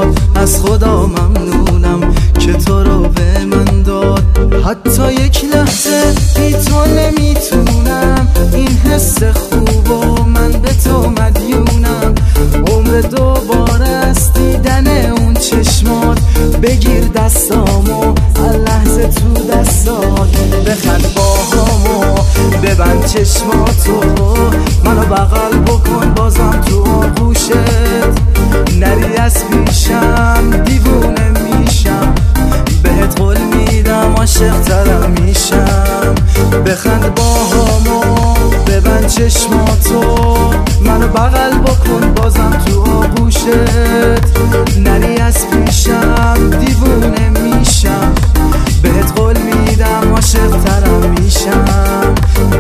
از خدا ممنونم که تو رو به من داد. حتی یک لحظه بی تو نمیتونم، این حس خوب و من به تو مدیونم. عمر دوباره است دیدن اون چشمات، بگیر دستامو هر لحظه تو دستات. بخند باهامو ببند چشماتو، منو بغل بکن بازم تو آغوشت. نری از پیشم دیوونه میشم، بهت قول میدم عاشق ترم میشم. بخند باهامو ببند چشماتو، منو بغل بکن بازم تو آغوشت. نری از پیشم دیوونه میشم، بهت قول میدم عاشق ترم میشم.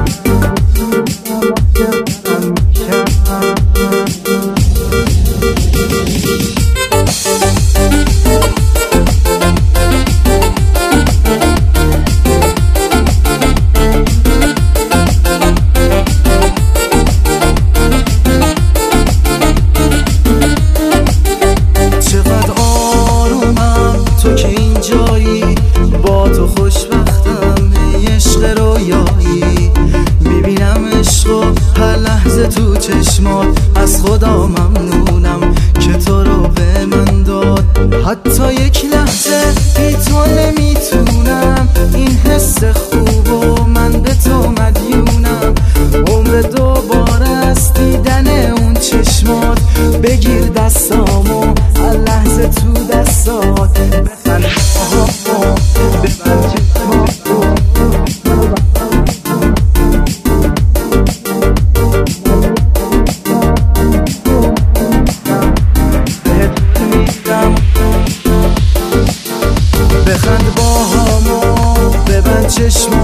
تو که اینجایی با تو خوشبختم، عشق رویایی میبینم عشق و هر لحظه تو چشمات. از خدا ممنونم که تو رو به من داد. حتی یک لحظه بی تو نمیتونم، این حس خوب و من به تو مدیونم. عمر دوباره است دیدن اون چشمات، بگیر دستامو هر لحظه تو دستات. بخند باهامو ببند چشم